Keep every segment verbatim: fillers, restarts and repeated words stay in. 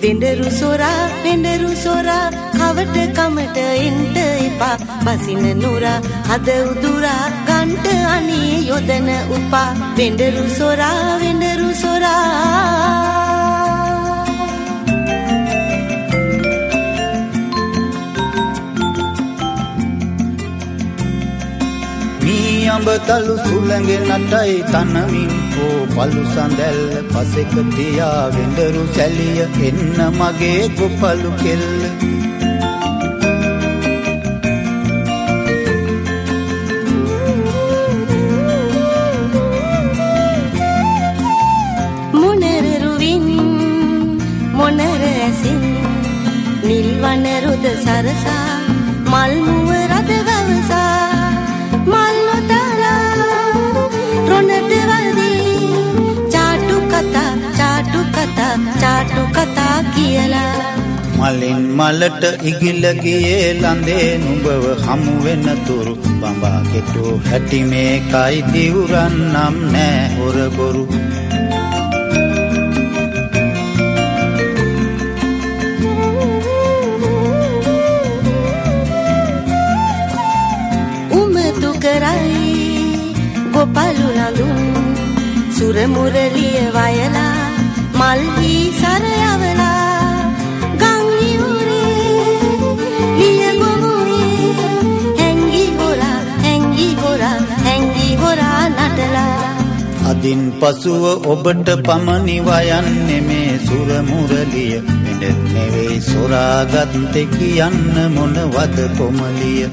වෙඬරු සොරා වෙඬරු සොරා කවට කමට එන්ට එපා බසින නුරා හද උදුරා ගන්ට අනේ යොදන උපා වෙඬරු සොරා වෙඬරු සොරා අඹ තලු සුළඟ නටයි තනමින් හෝ පලු සඳැල්ල පසෙක තියා වෙඬරු සැලිය එන්න මගේ ගොපලු කෙල්ල මොනරුවින් මොනර ඇසින් නිල්වන රුද සරසා මල් මුව රද ගවසා මල් චාටු කතා කියලා මලින් මලට ඉගිල ගියේ ලඳේ නුඹව හමු වෙන තුරු බඹා කෙටු හැටි මේකයි දිවුරන් නම් නෑ හොර බොරු උමතු කරයි ගොපලු ලඳුන් සුර මුරලිය වයලා මල්හි සරයවලා ගං ඉවුරේ ලිය ගොමුවේ හැංගි හොරා හැංගි හොරා හැංගි හොරා නටලා අදින් පසුව ඔබට පමණි වයන්නේ මේ සුර මුරලිය මෙඩ නෙවෙයි සොරාගත්තේ කියන්න මොනවද කොමලිය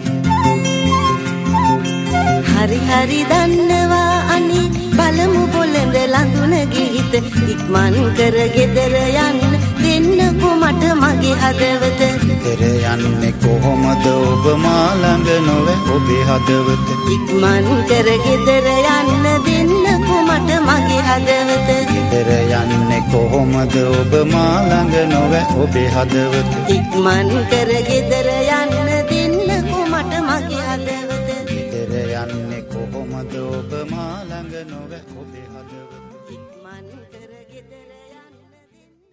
හරි හරි දන්නවා අනි බලමු බොළඳ ලඳුන ගීත ඉක්මන් කර ගෙදර යන්න දෙන්නකො මට මගේ හදවත ගෙදර යන්නේ කොහොමද ඔබ මා ළඟ නොවේ ඔබේ හදවත ඉක්මන් කර ගෙදර යන්න දෙන්නකො මට මගේ හදවත ගෙදර යන්නේ කොහොමද ඔබ මා ළඟ නොවේ ඔබේ හදවත ඉක්මන් කර ගෙදර යන්න දෙන්නකො මට මගේ හදවත ගෙදර යන්නේ කොහොමද ඔබ මා ළඟ නොවේ ඔබේ හදවත